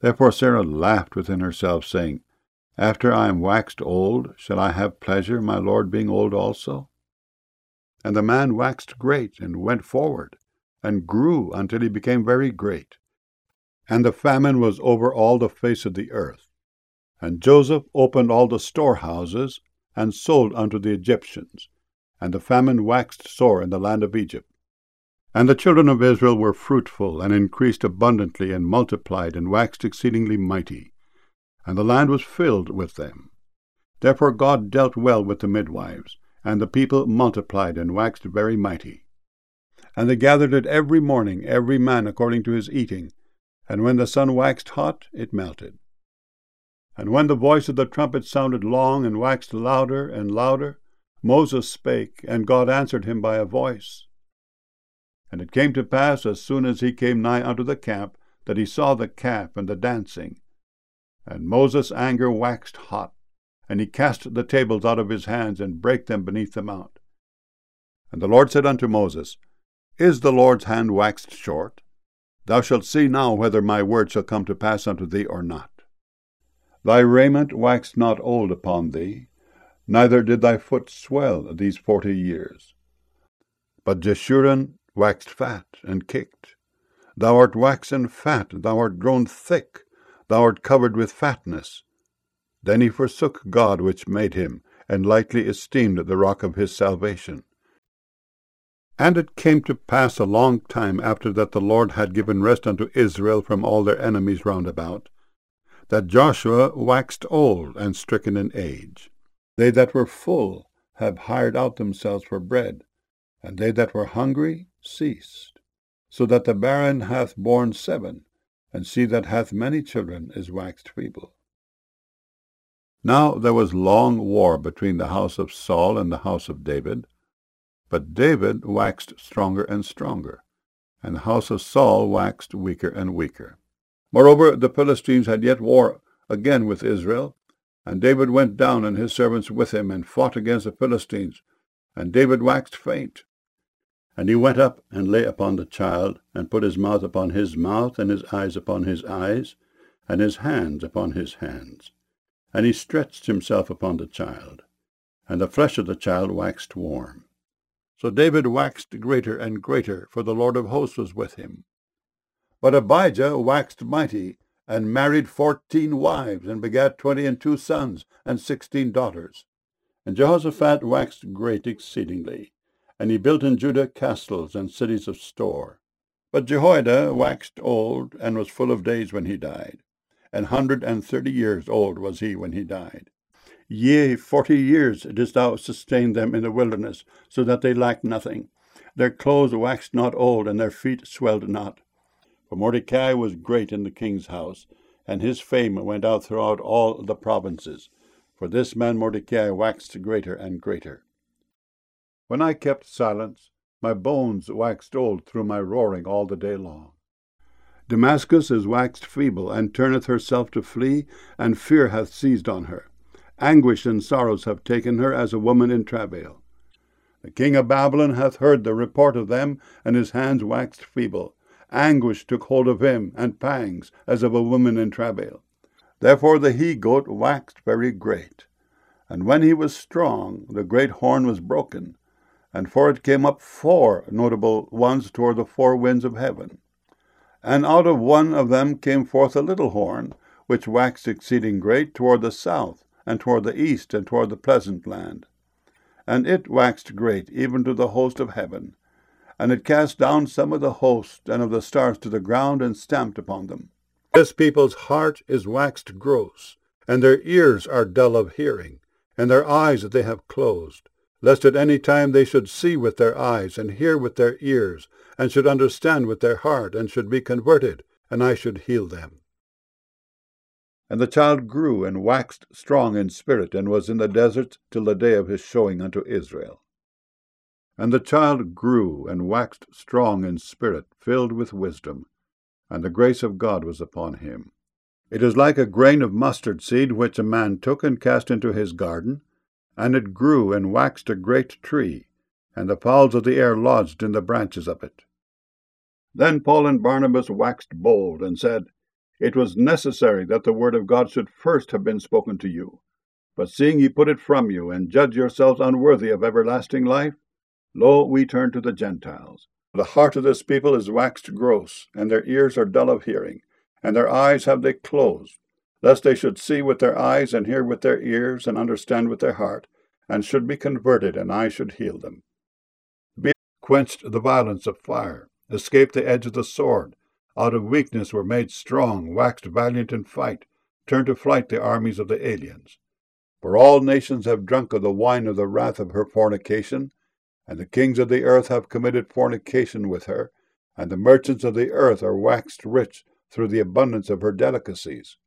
Therefore Sarah laughed within herself, saying, After I am waxed old, shall I have pleasure, my Lord being old also? And the man waxed great, and went forward, and grew until he became very great. And the famine was over all the face of the earth. And Joseph opened all the storehouses, and sold unto the Egyptians. And the famine waxed sore in the land of Egypt. And the children of Israel were fruitful, and increased abundantly, and multiplied, and waxed exceedingly mighty. And the land was filled with them. Therefore God dealt well with the midwives, and the people multiplied, and waxed very mighty. And they gathered it every morning, every man according to his eating. And when the sun waxed hot, it melted. And when the voice of the trumpet sounded long, and waxed louder and louder, Moses spake, and God answered him by a voice. And it came to pass, as soon as he came nigh unto the camp, that he saw the calf and the dancing. And Moses' anger waxed hot, and he cast the tables out of his hands, and brake them beneath the mount. And the Lord said unto Moses, Is the Lord's hand waxed short? Thou shalt see now whether my word shall come to pass unto thee or not. Thy raiment waxed not old upon thee, neither did thy foot swell these 40 years. But Jeshurun waxed fat, and kicked. Thou art waxen fat, thou art grown thick, thou art covered with fatness. Then he forsook God which made him, and lightly esteemed the rock of his salvation. And it came to pass a long time after that the Lord had given rest unto Israel from all their enemies round about, that Joshua waxed old and stricken in age. They that were full have hired out themselves for bread, and they that were hungry ceased, so that the barren hath borne 7, and she that hath many children is waxed feeble. Now there was long war between the house of Saul and the house of David, but David waxed stronger and stronger, and the house of Saul waxed weaker and weaker. Moreover, the Philistines had yet war again with Israel, and David went down and his servants with him, and fought against the Philistines, and David waxed faint. And he went up and lay upon the child, and put his mouth upon his mouth, and his eyes upon his eyes, and his hands upon his hands. And he stretched himself upon the child, and the flesh of the child waxed warm. So David waxed greater and greater, for the Lord of hosts was with him. But Abijah waxed mighty, and married 14 wives, and begat 22 sons, and 16 daughters. And Jehoshaphat waxed great exceedingly, and he built in Judah castles and cities of store. But Jehoiada waxed old, and was full of days when he died. 130 years old was he when he died. Yea, 40 years didst thou sustain them in the wilderness, so that they lacked nothing. Their clothes waxed not old, and their feet swelled not. For Mordecai was great in the king's house, and his fame went out throughout all the provinces. For this man Mordecai waxed greater and greater. When I kept silence, my bones waxed old through my roaring all the day long. Damascus is waxed feeble, and turneth herself to flee, and fear hath seized on her. Anguish and sorrows have taken her as a woman in travail. The king of Babylon hath heard the report of them, and his hands waxed feeble. Anguish took hold of him, and pangs, as of a woman in travail. Therefore the he-goat waxed very great. And when he was strong, the great horn was broken, and for it came up 4 notable ones toward the 4 winds of heaven. And out of one of them came forth a little horn, which waxed exceeding great toward the south, and toward the east, and toward the pleasant land. And it waxed great, even to the host of heaven. And it cast down some of the host and of the stars to the ground, and stamped upon them. This people's heart is waxed gross, and their ears are dull of hearing, and their eyes they have closed, lest at any time they should see with their eyes, and hear with their ears, and should understand with their heart, and should be converted, and I should heal them. And the child grew and waxed strong in spirit, and was in the desert till the day of his showing unto Israel. And the child grew and waxed strong in spirit, filled with wisdom, and the grace of God was upon him. It is like a grain of mustard seed, which a man took and cast into his garden, and it grew and waxed a great tree, and the fowls of the air lodged in the branches of it. Then Paul and Barnabas waxed bold, and said, It was necessary that the word of God should first have been spoken to you. But seeing ye put it from you, and judge yourselves unworthy of everlasting life, lo, we turn to the Gentiles. The heart of this people is waxed gross, and their ears are dull of hearing, and their eyes have they closed, lest they should see with their eyes, and hear with their ears, and understand with their heart, and should be converted, and I should heal them. Be quenched the violence of fire, escaped the edge of the sword, out of weakness were made strong, waxed valiant in fight, turned to flight the armies of the aliens. For all nations have drunk of the wine of the wrath of her fornication, and the kings of the earth have committed fornication with her, and the merchants of the earth are waxed rich through the abundance of her delicacies.